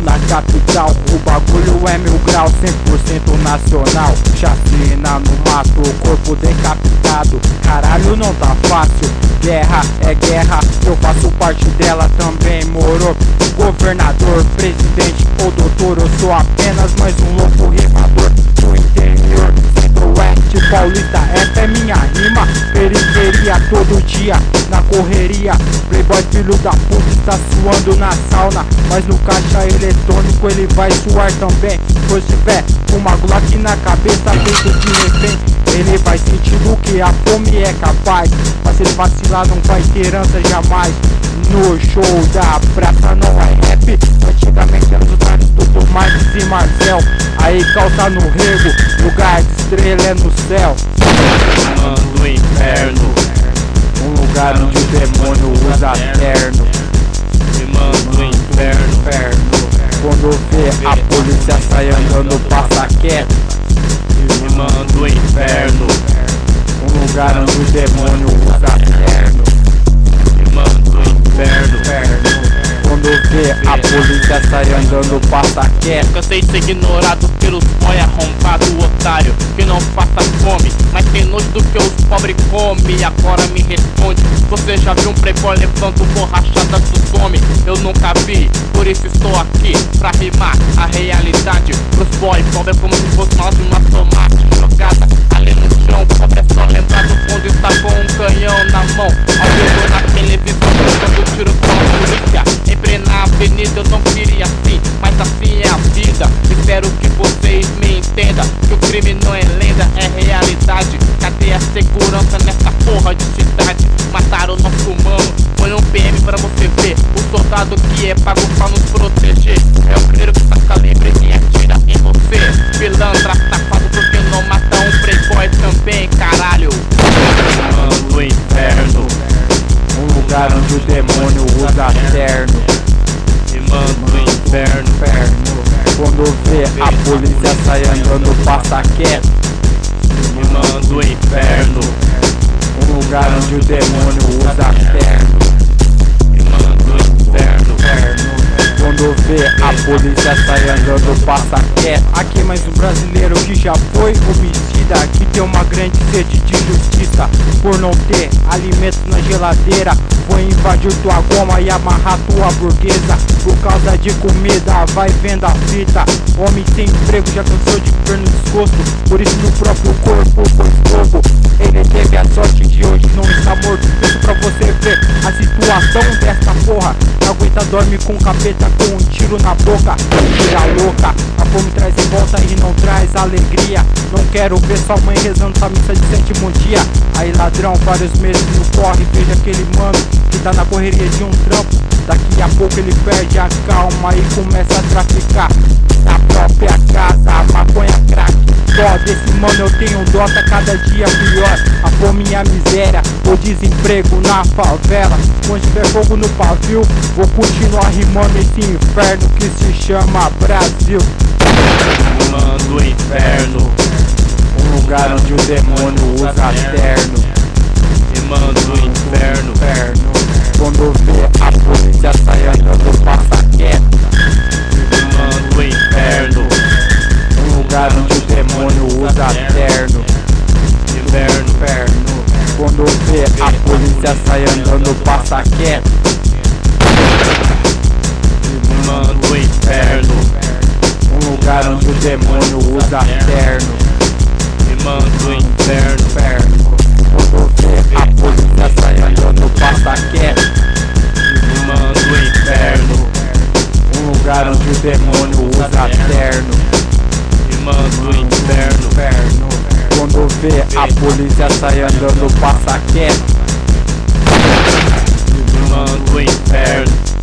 na capital. O bagulho é 1000 graus, 100% nacional. Chacina no mato, o corpo decapitado. Caralho, não tá fácil. Guerra é guerra, eu faço parte dela também, moro. Governador, presidente ou doutor, eu sou apenas mais um louco rimador do interior, centro-oeste paulista. Essa é minha rima, periferia todo dia, na correria. Playboy filho da puta está suando na sauna, mas no caixa eletrônico ele vai suar também. Pois tiver uma Glock na cabeça, feito de refém, ele vai sentir do que a fome é capaz. Mas se ele vacilar não vai ter herança jamais. No show da praça não é rap. Antigamente era os caras do Marques e Marcel. Aí calça no rego, lugar de estrela é no céu. Mano do inferno, Um lugar onde o demônio usa terno. mano do inferno, Quando vê a polícia sai andando, passa quieto. mano do inferno, Um lugar onde o demônio usa terno. mano do inferno. Quando vê a polícia sai andando, passa quieto. Cansei de ser ignorado pelos boy arrombado, otário que não passa fome, mas tem nojo do que os pobres comem. Agora me responde, você já viu um playboy levando borrachada do some? Eu nunca vi, por isso estou aqui pra rimar a realidade pros boy. Pobre é como se fosse mais uma tomate jogada ali no chão. Pobre é só lembrado quando está com um canhão na mão, ao vivo na televisão, dando tiro com a polícia. Entrei na avenida, eu não queria assim, mas assim é a vida. Espero que vocês me entendam, que o crime não é lenda, é realidade. Cadê a segurança nessa porra de cidade? Mataram nosso mano, põe um PM pra você ver. O soldado que é pago pra nos proteger é o criado que saca livre e atira em você. Pilantra, safado, porque não mata um playboy também, caralho. Mano do inferno, Um lugar onde o demônio usa terno. mano do inferno, Quando vê a polícia sai andando, passa quieto. mano do inferno, Um lugar onde o demônio usa terno. mano do inferno. Quando vê a polícia sai andando, passa quieto. Aqui mais um brasileiro que já foi homicida, que tem uma grande sede de justiça por não ter alimentos na geladeira. Foi invadir tua goma e amarrar tua burguesa. Por causa de comida, vai vendo a fita. Homem sem emprego já cansou de ver no desgosto, por isso no próprio corpo foi fogo. Ele teve a sorte de hoje não estar morto. Isso pra você ver a situação dessa porra. Não aguenta, dorme com capeta com um tiro na boca. Tira louca, a fome traz revolta e não traz alegria. Não quero ver sua mãe rezando essa missa de sétimo dia. Aí ladrão, vários meses no corre, veja aquele mano que tá na correria de um trampo. Daqui a pouco ele perde a calma e começa a traficar na própria casa, a maconha crack. Dó desse mano eu tenho dó, tá cada dia pior. A fome e a miséria, o desemprego na favela. Quando tiver fogo no pavio, vou continuar rimando esse inferno que se chama Brasil. Mano do inferno, Um lugar onde o demônio usa terno. mano do inferno, Quando vê a polícia sai andando, passa quieto. mano do inferno, Um lugar onde o demônio usa terno. inferno, Quando vê a polícia sai andando, passa quieto. mano do inferno, Um lugar onde o demônio usa terno. mano do inferno, Quando vê a polícia sai andando, passa quieto. mano do inferno, Um lugar onde o demônio usa terno. mano do inferno, Quando vê a polícia sai andando, passa quieto. mano do inferno.